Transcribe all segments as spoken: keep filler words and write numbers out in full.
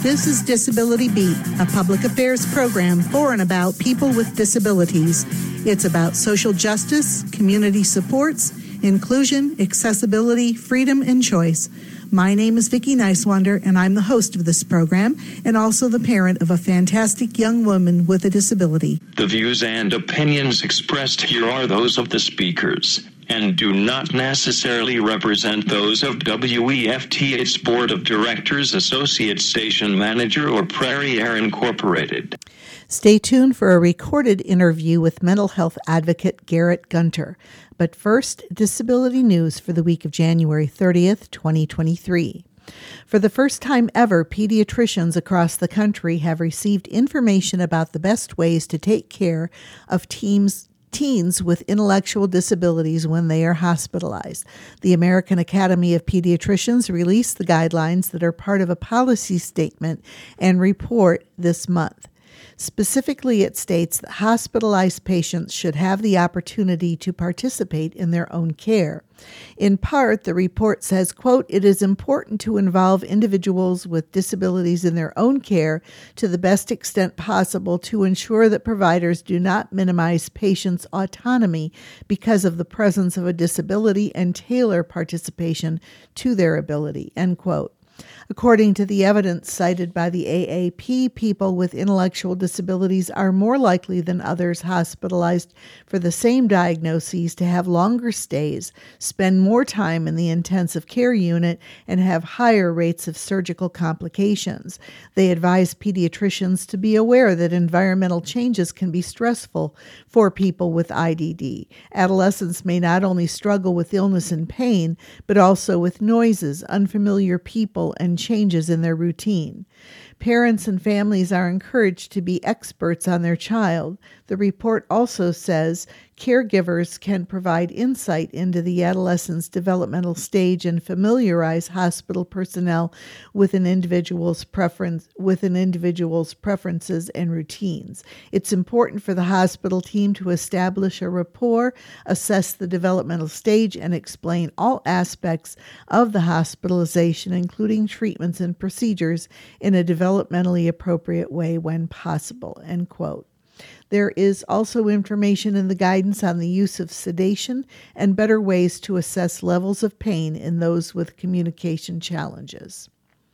This is Disability Beat, a public affairs program for and about people with disabilities. It's about social justice, community supports, inclusion, accessibility, freedom, and choice. My name is Vicki Nicewander, and I'm the host of this program and also the parent of a fantastic young woman with a disability. The views and opinions expressed here are those of the speakers and do not necessarily represent those of W E F T, its Board of Directors, Associate Station Manager, or Prairie Air Incorporated. Stay tuned for a recorded interview with mental health advocate Garrett Gunter. But first, disability news for the week of January thirtieth, twenty twenty-three. For the first time ever, pediatricians across the country have received information about the best ways to take care of teens teens with intellectual disabilities when they are hospitalized. The American Academy of Pediatricians released the guidelines that are part of a policy statement and report this month. Specifically, it states that hospitalized patients should have the opportunity to participate in their own care. In part, the report says, quote, "It is important to involve individuals with disabilities in their own care to the best extent possible to ensure that providers do not minimize patients' autonomy because of the presence of a disability and tailor participation to their ability," end quote. According to the evidence cited by the A A P, people with intellectual disabilities are more likely than others hospitalized for the same diagnoses to have longer stays, spend more time in the intensive care unit, and have higher rates of surgical complications. They advise pediatricians to be aware that environmental changes can be stressful for people with I D D. Adolescents may not only struggle with illness and pain, but also with noises, unfamiliar people, and changes in their routine. Parents and families are encouraged to be experts on their child. The report also says caregivers can provide insight into the adolescent's developmental stage and familiarize hospital personnel with an individual's preference with an individual's preferences and routines. It's important for the hospital team to establish a rapport, assess the developmental stage, and explain all aspects of the hospitalization, including treatments and procedures, in a developmentally appropriate way when possible, end quote. There is also information in the guidance on the use of sedation and better ways to assess levels of pain in those with communication challenges.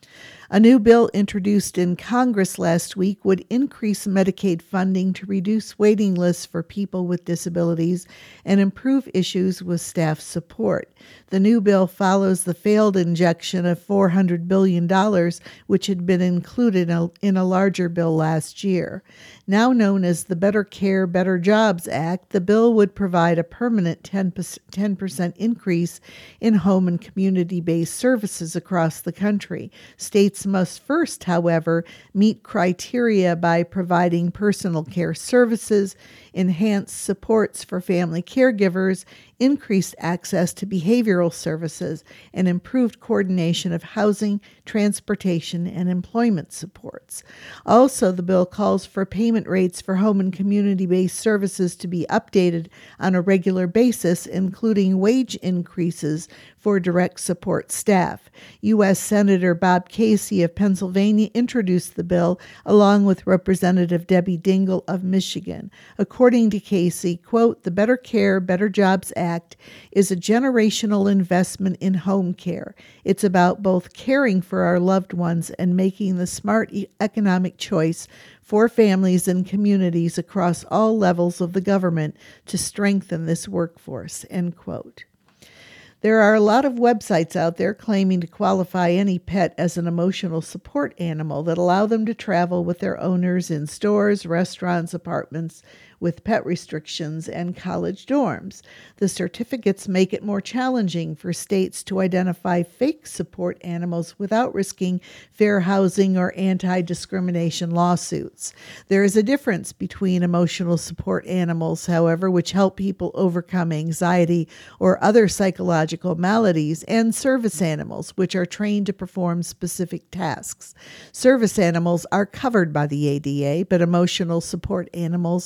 A new bill introduced in Congress last week would increase Medicaid funding to reduce waiting lists for people with disabilities and improve issues with staff support. The new bill follows the failed injection of four hundred billion dollars, which had been included in a larger bill last year. Now known as the Better Care, Better Jobs Act, the bill would provide a permanent ten percent increase in home and community-based services across the country. States must first, however, meet criteria by providing personal care services, enhanced supports for family caregivers, increased access to behavioral services, and improved coordination of housing, transportation, and employment supports. Also, the bill calls for payment rates for home and community-based services to be updated on a regular basis, including wage increases for direct support staff. U S Senator Bob Casey of Pennsylvania introduced the bill along with Representative Debbie Dingell of Michigan. According to Casey, quote, "The Better Care, Better Jobs Act is a generational investment in home care. It's about both caring for our loved ones and making the smart e- economic choice for families and communities across all levels of the government to strengthen this workforce," end quote. There are a lot of websites out there claiming to qualify any pet as an emotional support animal that allow them to travel with their owners in stores, restaurants, apartments, with pet restrictions, and college dorms. The certificates make it more challenging for states to identify fake support animals without risking fair housing or anti-discrimination lawsuits. There is a difference between emotional support animals, however, which help people overcome anxiety or other psychological maladies, and service animals, which are trained to perform specific tasks. Service animals are covered by the A D A, but emotional support animals are not.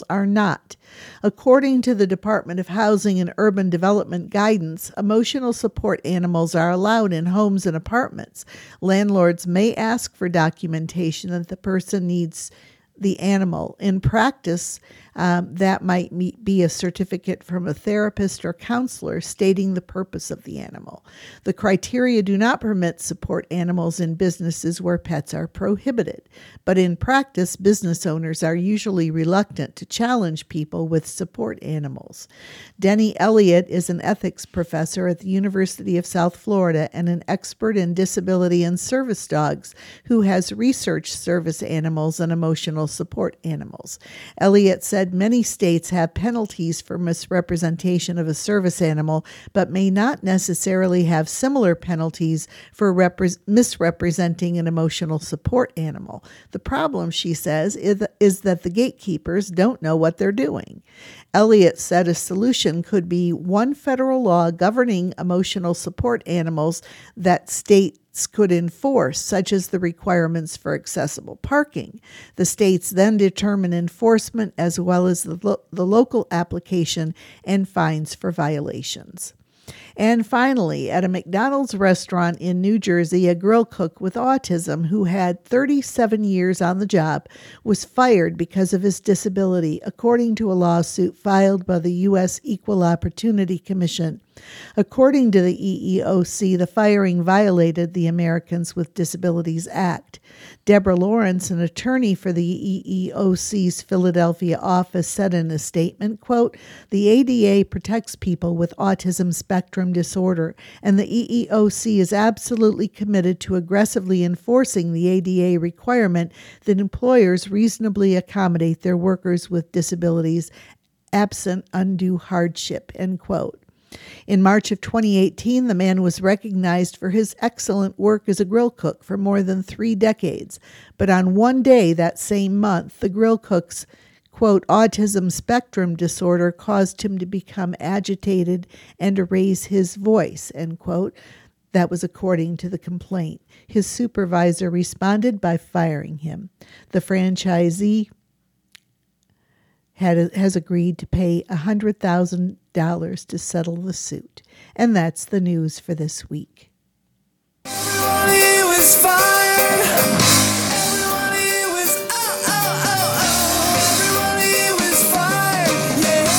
not. According to the Department of Housing and Urban Development guidance, emotional support animals are allowed in homes and apartments. Landlords may ask for documentation that the person needs the animal. In practice, um, that might be a certificate from a therapist or counselor stating the purpose of the animal. The criteria do not permit support animals in businesses where pets are prohibited, but in practice, business owners are usually reluctant to challenge people with support animals. Denny Elliott is an ethics professor at the University of South Florida and an expert in disability and service dogs who has researched service animals and emotional support animals. Elliott said many states have penalties for misrepresentation of a service animal, but may not necessarily have similar penalties for repre- misrepresenting an emotional support animal. The problem, she says, is, is that the gatekeepers don't know what they're doing. Elliott said a solution could be one federal law governing emotional support animals that states could enforce, such as the requirements for accessible parking. The states then determine enforcement as well as the, lo- the local application and fines for violations. And finally, at a McDonald's restaurant in New Jersey, a grill cook with autism who had thirty-seven years on the job was fired because of his disability, according to a lawsuit filed by the U S Equal Opportunity Commission. According to the E E O C, the firing violated the Americans with Disabilities Act. Deborah Lawrence, an attorney for the E E O C's Philadelphia office, said in a statement, quote, "The A D A protects people with autism spectrum disorder, and the E E O C is absolutely committed to aggressively enforcing the A D A requirement that employers reasonably accommodate their workers with disabilities absent undue hardship," end quote. In March of twenty eighteen, the man was recognized for his excellent work as a grill cook for more than three decades. But on one day that same month, the grill cook's, quote, autism spectrum disorder caused him to become agitated and to raise his voice, end quote. That was according to the complaint. His supervisor responded by firing him. The franchisee Had, has agreed to pay one hundred thousand dollars to settle the suit. And that's the news for this week. Everyone here was fired. Everyone here was oh, oh, oh, oh. Everyone here was fired. Yeah.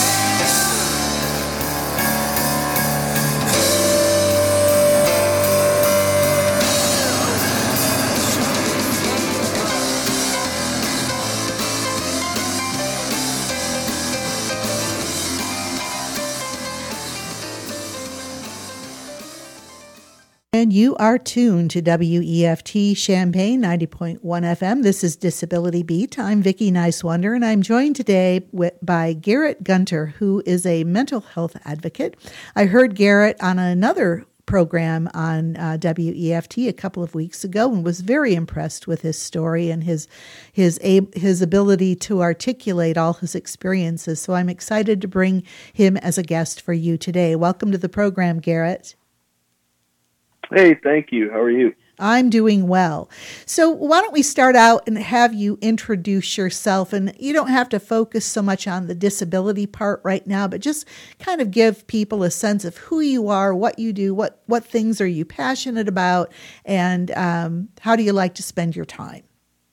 And you are tuned to W E F T Champaign ninety point one F M. This is Disability Beat. I'm Vicki Nice-Wonder, and I'm joined today with, by Garrett Gunter, who is a mental health advocate. I heard Garrett on another program on uh, W E F T a couple of weeks ago and was very impressed with his story and his his his ability to articulate all his experiences. So I'm excited to bring him as a guest for you today. Welcome to the program, Garrett. Hey, thank you. How are you? I'm doing well. So why don't we start out and have you introduce yourself? And you don't have to focus so much on the disability part right now, but just kind of give people a sense of who you are, what you do, what, what things are you passionate about, and um, how do you like to spend your time?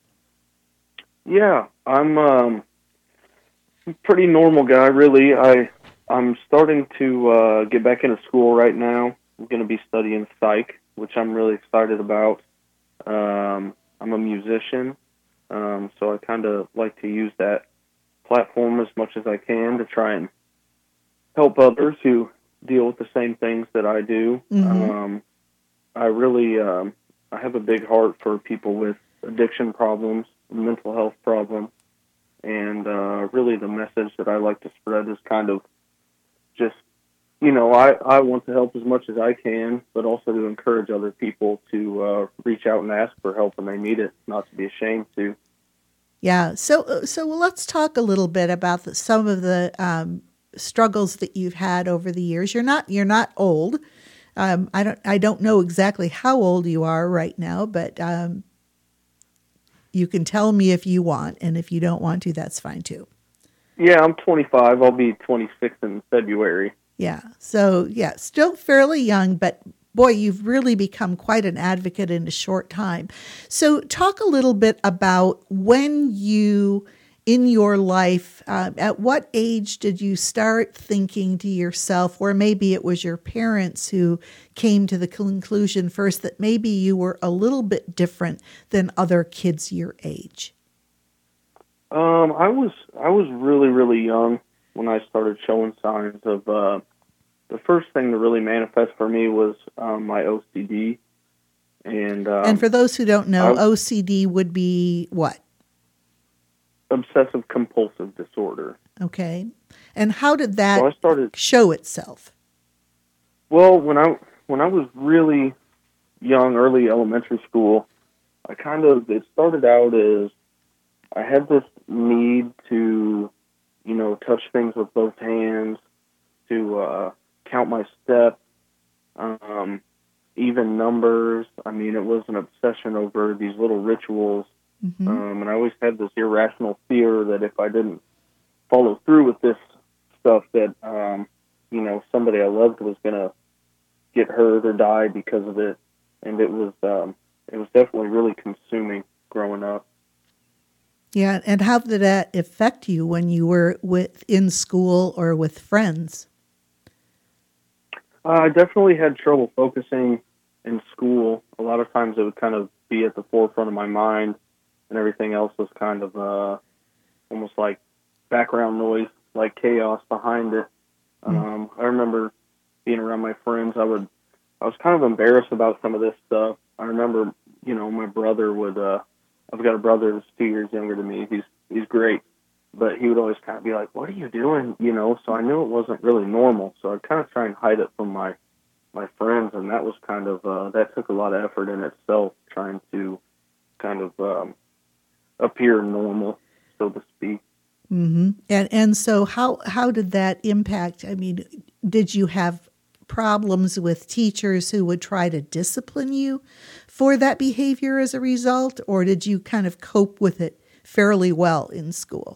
Yeah, I'm um, a pretty normal guy, really. I, I'm starting to uh, get back into school right now. I'm going to be studying psych, which I'm really excited about. Um, I'm a musician, um, so I kind of like to use that platform as much as I can to try and help others who deal with the same things that I do. Mm-hmm. Um, I really, um, I have a big heart for people with addiction problems, mental health problems, and uh, really the message that I like to spread is kind of just, you know, I, I want to help as much as I can, but also to encourage other people to uh, reach out and ask for help when they need it, not to be ashamed to. Yeah. So, so let's talk a little bit about the, some of the um, struggles that you've had over the years. You're not, you're not old. Um, I don't, I don't know exactly how old you are right now, but um, you can tell me if you want, and if you don't want to, that's fine too. Yeah, I'm twenty-five. I'll be twenty-six in February. Yeah. So, yeah, still fairly young, but boy, you've really become quite an advocate in a short time. So, talk a little bit about when you, in your life, uh, at what age did you start thinking to yourself, or maybe it was your parents who came to the conclusion first that maybe you were a little bit different than other kids your age? Um, I was I was really really young when I started showing signs of. Uh, the first thing to really manifest for me was um, my O C D, and um, And for those who don't know, I- O C D would be what? obsessive compulsive disorder. Okay. And how did So that I started. show itself? Well, when I when I was really young, early elementary school, I kind of it started out as I had this need to, you know, touch things with both hands, to uh, count my steps, um, even numbers. I mean, it was an obsession over these little rituals, Mm-hmm. um, and I always had this irrational fear that if I didn't follow through with this stuff, that um, you know, somebody I loved was gonna get hurt or die because of it, and it was um, it was definitely really consuming growing up. Yeah, and how did that affect you when you were with in school or with friends? Uh, I definitely had trouble focusing in school. A lot of times it would kind of be at the forefront of my mind, and everything else was kind of uh, almost like background noise, like chaos behind it. Um, I remember being around my friends. I would, I was kind of embarrassed about some of this stuff. I remember, you know, my brother would. Uh, I've got a brother that's two years younger than me. He's he's great, but he would always kind of be like, "What are you doing?" You know. So I knew it wasn't really normal. So I'd kind of try and hide it from my my friends, and that was kind of uh, that took a lot of effort in itself, trying to kind of um, appear normal, so to speak. Mm-hmm. And and so how how did that impact? I mean, did you have problems with teachers who would try to discipline you for that behavior as a result, or did you kind of cope with it fairly well in school?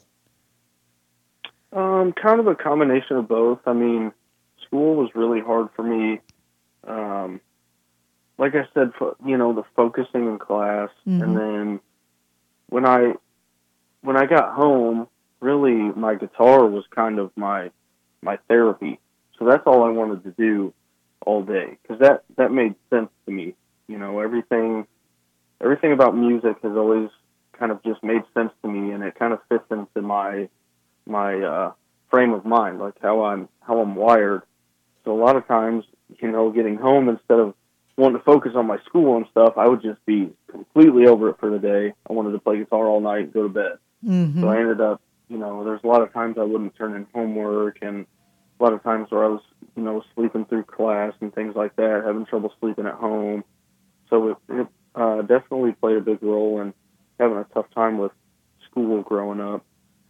Um, kind of a combination of both. I mean, school was really hard for me. Um, like I said, fo- you know, the focusing in class, Mhm. and then when I when I got home, really my guitar was kind of my my therapy. So that's all I wanted to do all day, because that that made sense to me. You know, everything everything about music has always kind of just made sense to me, and it kind of fits into my my uh, frame of mind, like how I'm how I'm wired. So a lot of times, you know, getting home, instead of wanting to focus on my school and stuff, I would just be completely over it for the day. I wanted to play guitar all night and go to bed. Mm-hmm. So I ended up, you know, there's a lot of times I wouldn't turn in homework, and a lot of times where I was, you know, sleeping through class and things like that, having trouble sleeping at home. So it, it uh, definitely played a big role in having a tough time with school growing up.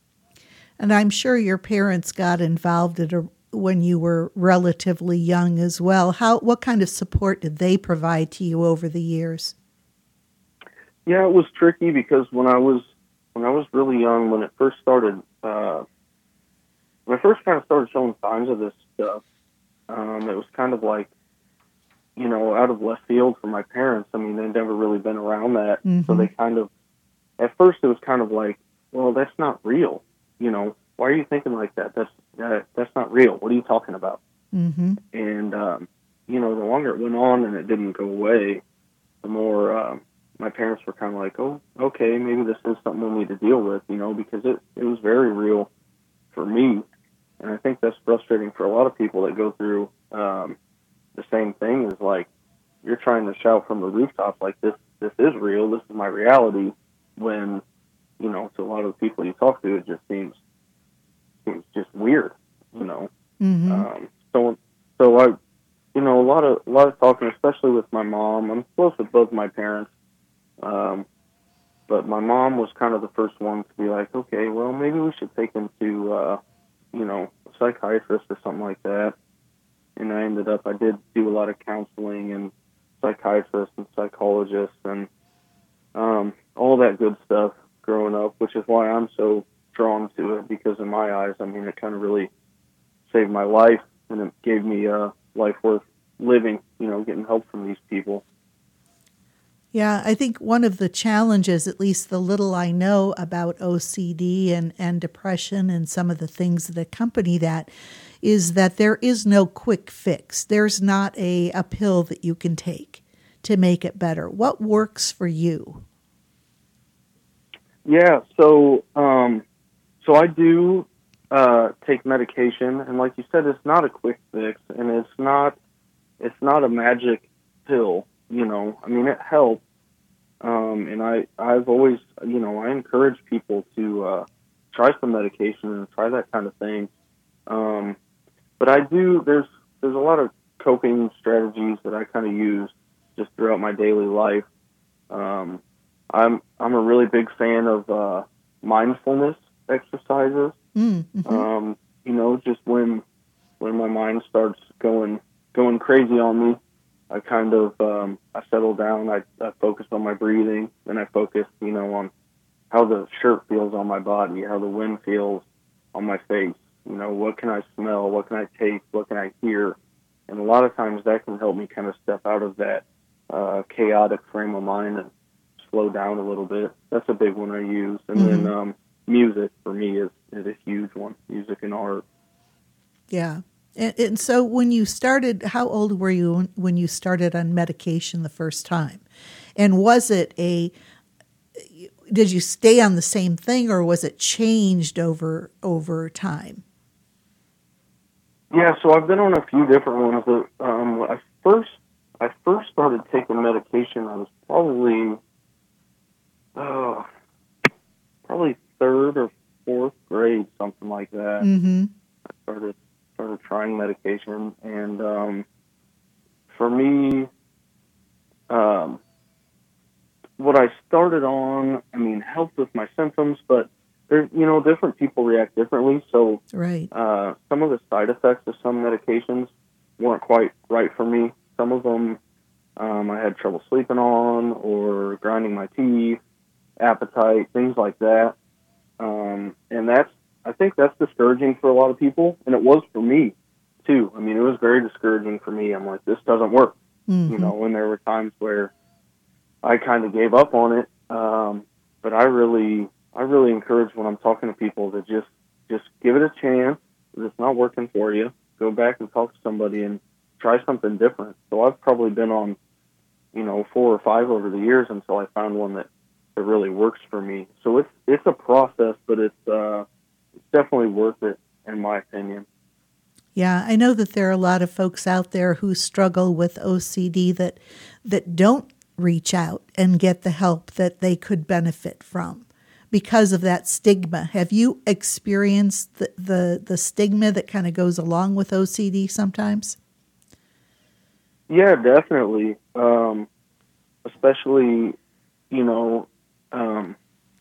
And I'm sure your parents got involved at a, when you were relatively young as well. How what kind of support did they provide to you over the years? Yeah, it was tricky because when I was when I was really young, when it first started, uh, when I first kind of started showing signs of this stuff, um, it was kind of like, you know, out of left field for my parents. I mean, they'd never really been around that, so Mhm. they kind of, at first it was kind of like, well, that's not real. You know, why are you thinking like that? That's that, that's not real. What are you talking about? Mm-hmm. And um, you know, the longer it went on and it didn't go away, the more um, my parents were kind of like, oh, okay, maybe this is something we'll need to deal with, you know, because it, it was very real for me. And I think that's frustrating for a lot of people that go through um, the same thing, is like, you're trying to shout from the rooftops like, this this is real, this is my reality, when, you know, to a lot of the people you talk to, it just seems, seems just weird, you know. Mm-hmm. Um, so, so I, you know, a lot of a lot of talking, especially with my mom. I'm close with both my parents, um, but my mom was kind of the first one to be like, okay, well, maybe we should take him to, uh, you know, a psychiatrist or something like that. And I ended up, I did do a lot of counseling and psychiatrists and psychologists and um, all that good stuff growing up, which is why I'm so drawn to it because in my eyes, I mean, it kind of really saved my life, and it gave me a life worth living, you know, getting help from these people. Yeah, I think one of the challenges, at least the little I know about O C D and, and depression and some of the things that accompany that, is that there is no quick fix. There's not a, a pill that you can take to make it better. What works for you? Yeah, so um, so I do uh, take medication, and like you said, it's not a quick fix, and it's not it's not a magic pill. You know, I mean, it helps, um, and I I've always you know I encourage people to uh, try some medication and try that kind of thing. Um, but I do there's there's a lot of coping strategies that I kind of use just throughout my daily life. Um, I'm I'm a really big fan of uh, mindfulness exercises. Mm-hmm. Um, you know, just when when my mind starts going going crazy on me, I kind of um, I settle down. I, I focus on my breathing, and I focus, you know, on how the shirt feels on my body, how the wind feels on my face. You know, what can I smell? What can I taste? What can I hear? And a lot of times that can help me kind of step out of that uh, chaotic frame of mind and slow down a little bit. That's a big one I use. And Mm-hmm. then um, music for me is, is a huge one. Music and art. Yeah. And, and so when you started, how old were you when you started on medication the first time? And was it a, did you stay on the same thing, or was it changed over over time? Yeah, so I've been on a few different ones. But, um, I first I first started taking medication. I was probably uh, probably third or fourth grade, something like that. Mm-hmm. I started started trying medication, and um, for me, um, what I started on, I mean, helped with my symptoms, but there, you know, different people react differently. So Right. uh, some of the side effects of some medications weren't quite right for me. Some of them um, I had trouble sleeping on, or grinding my teeth, appetite, things like that. Um, and that's, I think that's discouraging for a lot of people, and it was for me too. I mean, it was very discouraging for me. I'm like, this doesn't work, Mm-hmm. you know. And there were times where I kind of gave up on it. Um, but I really, I really encourage when I'm talking to people to just, just give it a chance. If it's not working for you, go back and talk to somebody and try something different. So I've probably been on, you know, four or five over the years until I found one that, that really works for me. So it's, it's a process, but it's, uh, it's definitely worth it, in my opinion. Yeah, I know that there are a lot of folks out there who struggle with O C D that that don't reach out and get the help that they could benefit from because of that stigma. Have you experienced the the, the stigma that kind of goes along with O C D sometimes? Yeah, definitely. Um, especially, you know, um,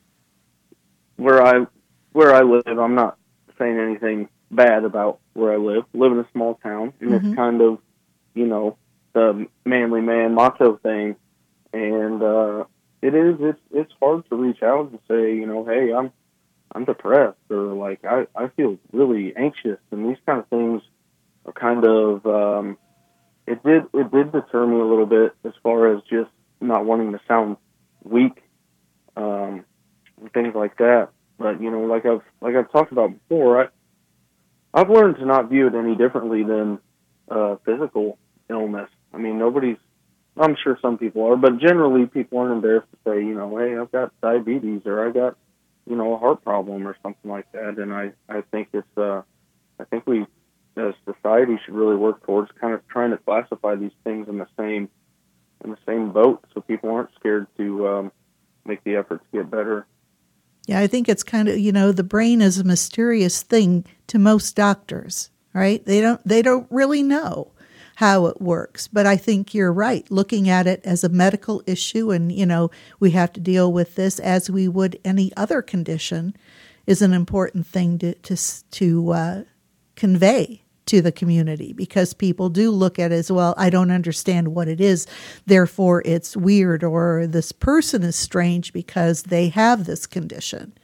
where I where I live. I'm not saying anything bad about where I live. I live in a small town, and Mm-hmm. it's kind of, you know, the manly man motto thing. And uh, it is it's it's hard to reach out and say, you know, hey, I'm I'm depressed, or like I, I feel really anxious, and these kind of things are kind of um, it did it did deter me a little bit as far as just not wanting to sound weak, um, and things like that. But you know, like I've like I've talked about before, I I've learned to not view it any differently than uh, physical illness. I mean, nobody's. I'm sure some people are, but generally people aren't embarrassed to say, you know, hey, I've got diabetes, or I got, you know, a heart problem or something like that. And I, I think it's, uh, I think we as society should really work towards kind of trying to classify these things in the same, in the same boat, so people aren't scared to um, make the effort to get better. Yeah, I think it's kind of, you know, the brain is a mysterious thing to most doctors, right? They don't they don't really know how it works. But I think you're right. Looking at it as a medical issue, and, you know, we have to deal with this as we would any other condition, is an important thing to to, to uh, convey to the community, because people do look at it as, well, I don't understand what it is, therefore it's weird, or this person is strange because they have this condition.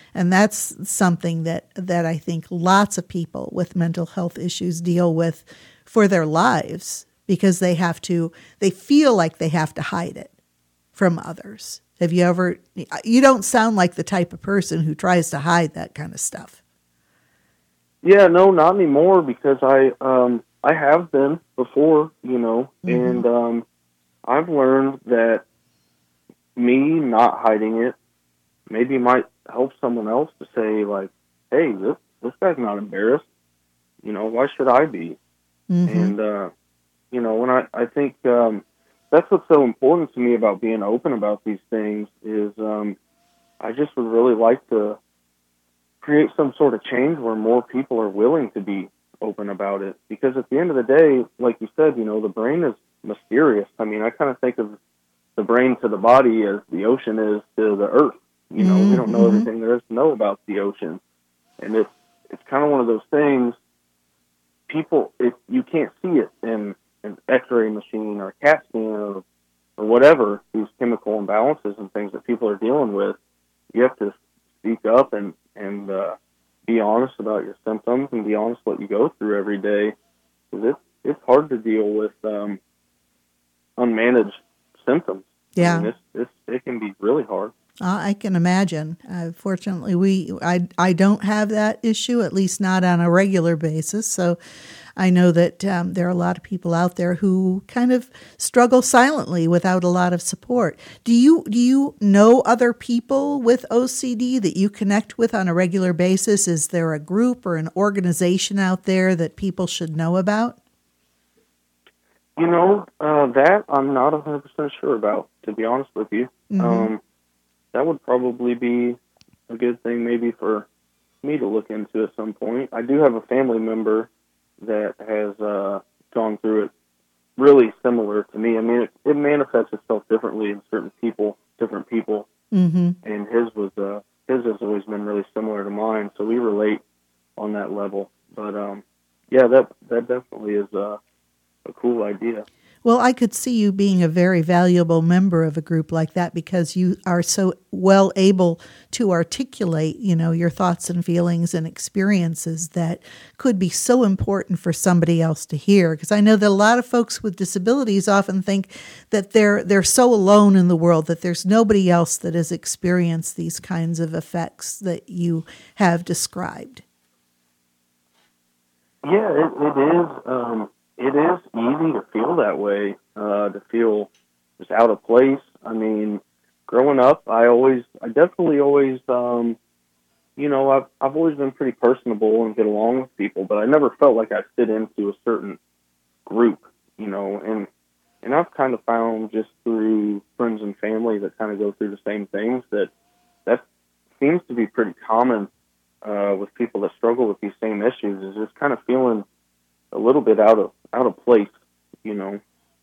And that's something that, that I think lots of people with mental health issues deal with for their lives, because they have to, they feel like they have to hide it from others. Have you ever, you don't sound like the type of person who tries to hide that kind of stuff. Yeah, no, not anymore, because I um, I have been before, you know, Mm-hmm. and um, I've learned that me not hiding it maybe might help someone else to say, like, hey, this this guy's not embarrassed. You know, why should I be? Mm-hmm. And, uh, you know, when I, I think um, that's what's so important to me about being open about these things is um, I just would really like to create some sort of change where more people are willing to be open about it. Because at the end of the day, like you said, you know, the brain is mysterious. I mean, I kind of think of the brain to the body as the ocean is to the earth. You know, Mm-hmm. we don't know everything there is to know about the ocean. And it's, it's kind of one of those things, people, if you can't see it in an x-ray machine or a CAT scan or, or whatever, these chemical imbalances and things that people are dealing with, you have to speak up and, and uh, be honest about your symptoms and be honest what you go through every day. Because it's, it's hard to deal with um, unmanaged symptoms. Yeah. I mean, it's, it's, it can be really hard. Uh, I can imagine. Uh, fortunately, we I I don't have that issue, at least not on a regular basis. So I know that um, there are a lot of people out there who kind of struggle silently without a lot of support. Do you do you know other people with O C D that you connect with on a regular basis? Is there a group or an organization out there that people should know about? You know, uh, that I'm not one hundred percent sure about, to be honest with you. Mm-hmm. Um, that would probably be a good thing maybe for me to look into at some point. I do have a family member that has uh, gone through it really similar to me. I mean, it, it manifests itself differently in certain people, different people, Mm-hmm. and his was uh, his has always been really similar to mine, so we relate on that level. But um, yeah, that that definitely is uh, a cool idea. Well, I could see you being a very valuable member of a group like that because you are so well able to articulate, you know, your thoughts and feelings and experiences that could be so important for somebody else to hear. Because I know that a lot of folks with disabilities often think that they're they're so alone in the world, that there's nobody else that has experienced these kinds of effects that you have described. Yeah, it, it is. Um, it is easy to feel that way, uh, to feel just out of place. I mean, growing up, I always, I definitely always, um, you know, I've I've always been pretty personable and get along with people, but I never felt like I fit into a certain group, you know, and and I've kind of found just through friends and family that kind of go through the same things that that seems to be pretty common uh, with people that struggle with these same issues, is just kind of feeling a little bit out of out of place, you know.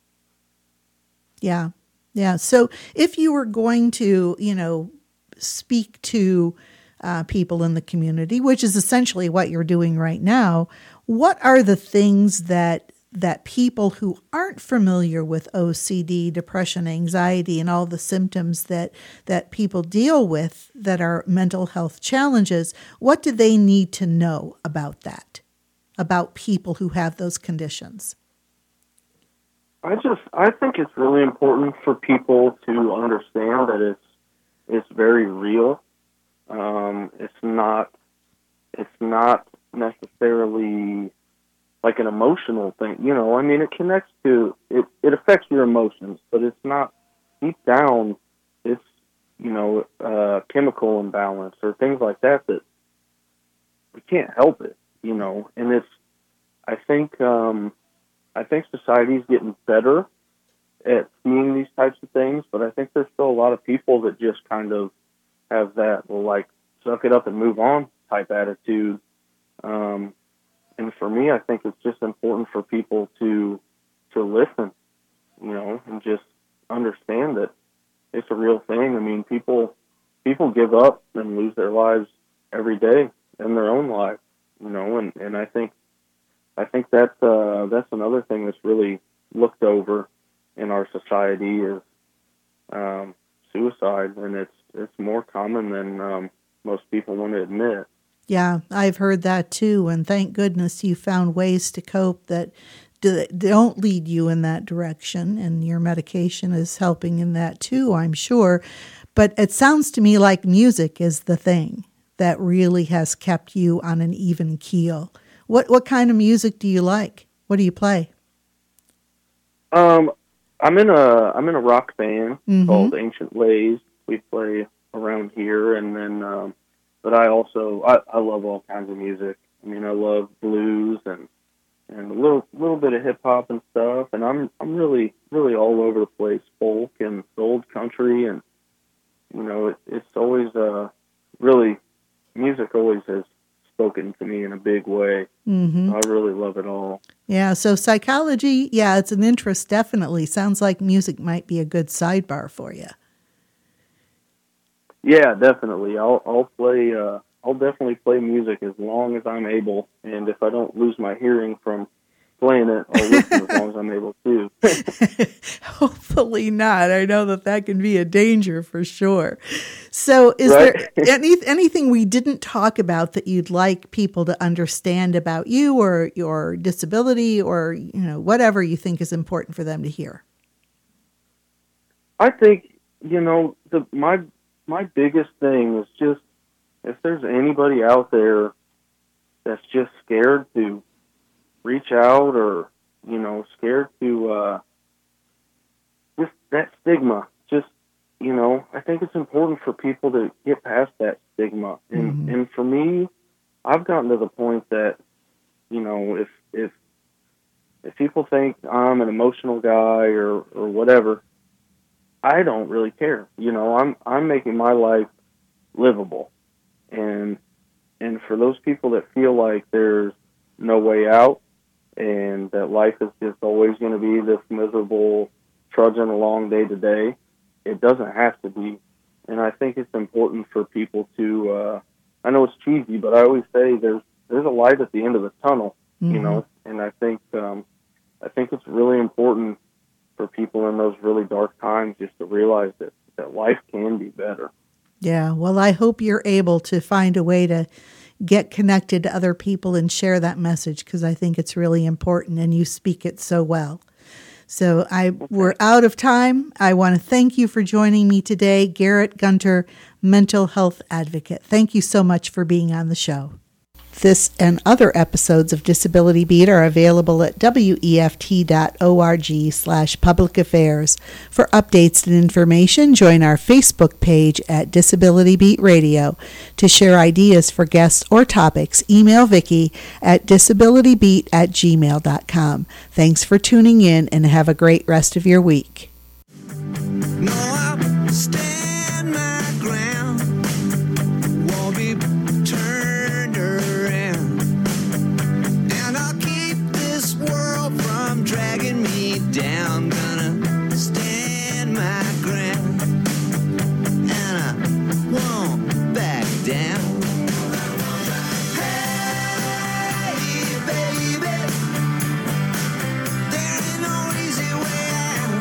Yeah. Yeah. So if you were going to, you know, speak to uh, people in the community, which is essentially what you're doing right now, what are the things that that people who aren't familiar with O C D, depression, anxiety, and all the symptoms that that people deal with that are mental health challenges, what do they need to know about that, about people who have those conditions? I just, I think it's really important for people to understand that it's, it's very real. Um, it's not, it's not necessarily like an emotional thing. You know, I mean, it connects to, it, it affects your emotions, but it's not deep down. It's, you know, uh, chemical imbalance or things like that, that we can't help it, you know, and it's, I think, um, I think society's getting better at seeing these types of things, but I think there's still a lot of people that just kind of have that, well, like, suck it up and move on type attitude. Um, and for me, I think it's just important for people to to listen, you know, and just understand that it's a real thing. I mean, people people give up and lose their lives every day in their own lives, you know, and, and I think I think that's uh, that's another thing that's really looked over in our society is um, suicide, and it's it's more common than um, most people want to admit. Yeah, I've heard that too, and thank goodness you found ways to cope that do- don't lead you in that direction, and your medication is helping in that too, I'm sure. But it sounds to me like music is the thing that really has kept you on an even keel. What what kind of music do you like? What do you play? Um, I'm in a I'm in a rock band Mhm. called Ancient Ways. We play around here, and then, um, but I also I, I love all kinds of music. I mean, I love blues and and a little little bit of hip hop and stuff. And I'm I'm really really all over the place, folk and old country, and you know, it, it's always uh really music always has spoken to me in a big way. Mm-hmm. I really love it all. Yeah, so psychology, yeah, it's an interest, definitely. Sounds like music might be a good sidebar for you. Yeah, definitely. I'll I'll play. Uh, I'll definitely play music as long as I'm able, and if I don't lose my hearing from playing it, I'll listen as long as I'm able to. Hopefully not. I know that that can be a danger for sure. So is Right. there any, anything we didn't talk about that you'd like people to understand about you or your disability or, you know, whatever you think is important for them to hear? I think you know the my my biggest thing is just if there's anybody out there that's just scared to reach out or you know scared to uh, just that stigma. Just you know, I think it's important for people to get past that stigma. And Mhm. and for me, I've gotten to the point that you know if if if people think I'm an emotional guy or or whatever, I don't really care. You know, I'm I'm making my life livable, and and for those people that feel like there's no way out and that life is just always going to be this miserable trudging along day to day, it doesn't have to be. And I think it's important for people to. Uh, I know it's cheesy, but I always say there's there's a light at the end of the tunnel. Mhm. You know, and I think um, I think it's really important for people in those really dark times just to realize that, that life can be better. Yeah, well, I hope you're able to find a way to get connected to other people and share that message because I think it's really important and you speak it so well. So I we're out of time. I want to thank you for joining me today, Garrett Gunter, mental health advocate. Thank you so much for being on the show. This and other episodes of Disability Beat are available at weft.org slash public affairs. For updates and information, join our Facebook page at Disability Beat Radio. To share ideas for guests or topics, email Vicki at disabilitybeat at gmail dot com. Thanks for tuning in and have a great rest of your week. No, I'll stand my ground. Won't be turned around. And I'll keep this world from dragging me down. Gonna stand my ground. And I won't back down. Hey, baby. There ain't no easy way out.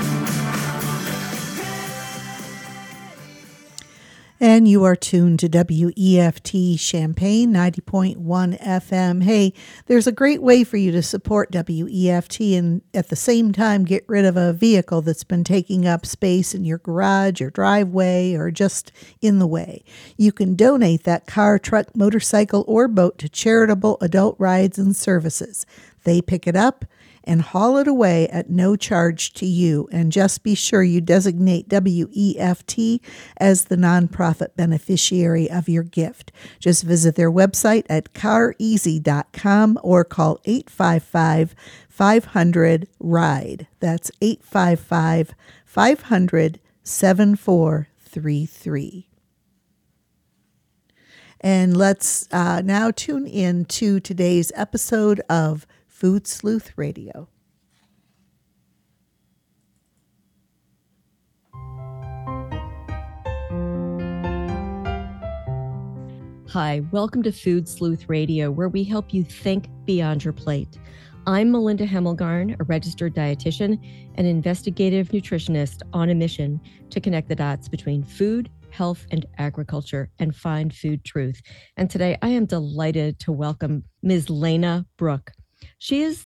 And you are tuned to W E F T Champaign ninety point one F M. Hey, there's a great way for you to support W E F T and at the same time get rid of a vehicle that's been taking up space in your garage or driveway or just in the way. You can donate that car, truck, motorcycle, or boat to Charitable Adult Rides and Services. They pick it up and haul it away at no charge to you. And just be sure you designate W E F T as the nonprofit beneficiary of your gift. Just visit their website at car easy dot com or call eight five five, five hundred, RIDE. That's eight five five, five hundred, seven four three three. And let's uh, now tune in to today's episode of Food Sleuth Radio. Hi, welcome to Food Sleuth Radio, where we help you think beyond your plate. I'm Melinda Hemmelgarn, a registered dietitian and investigative nutritionist on a mission to connect the dots between food, health, and agriculture and find food truth. And today I am delighted to welcome Miz Lena Brooke. She is